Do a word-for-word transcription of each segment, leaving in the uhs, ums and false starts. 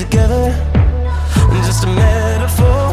together, just a metaphor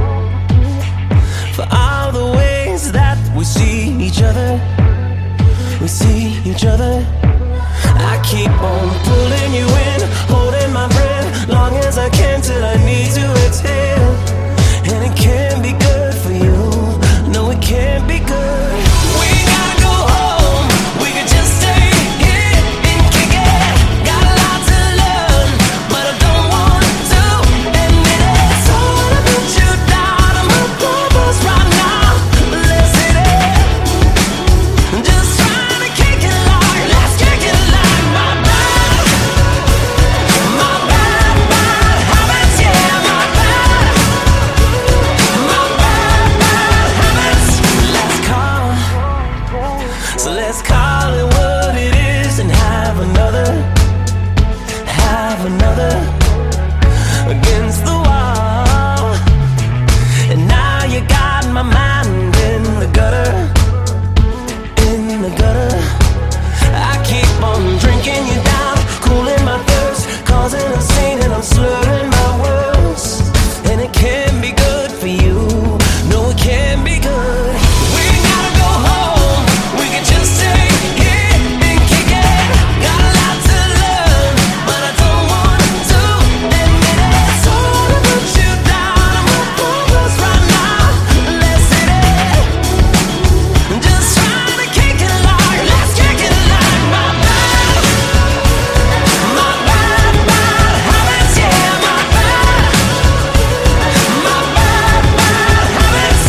for all the ways that we see each other. We see each other. I keep on pulling you in, holding my breath, long as I can till I need to exhale. And it can't be good for you. No, it can't be good. We gotta go home. We could just stay here and kick it. Got a lot to learn, but I don't want to admit it. So I put you down on my purpose right now. Let's hit it. Just trying to kick it like, let's kick it like my bad, my bad, bad habits, yeah, my bad, my bad, bad habits. Let's call, so let's call it what it is and have another, have another against the wall. And now you got my mind in the gutter, in the gutter. I keep on drinking you down, cooling my thirst, causing a scene, and I'm slurring my words. And it can't be good for you. No, it can't be good. We gotta go home. We can just stay here and kick it. Got a lot to learn, but I don't want to admit it. So I wanna put you down on my purpose right now. Let's hit it. Just trying to kick it like, let's kick it like my bad, my bad, bad habits, yeah, my bad, my bad, bad habits,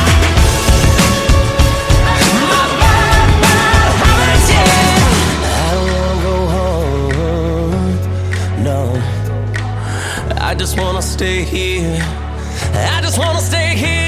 my bad, bad habits, yeah. I don't wanna go home, no. I just wanna stay here. I just wanna stay here.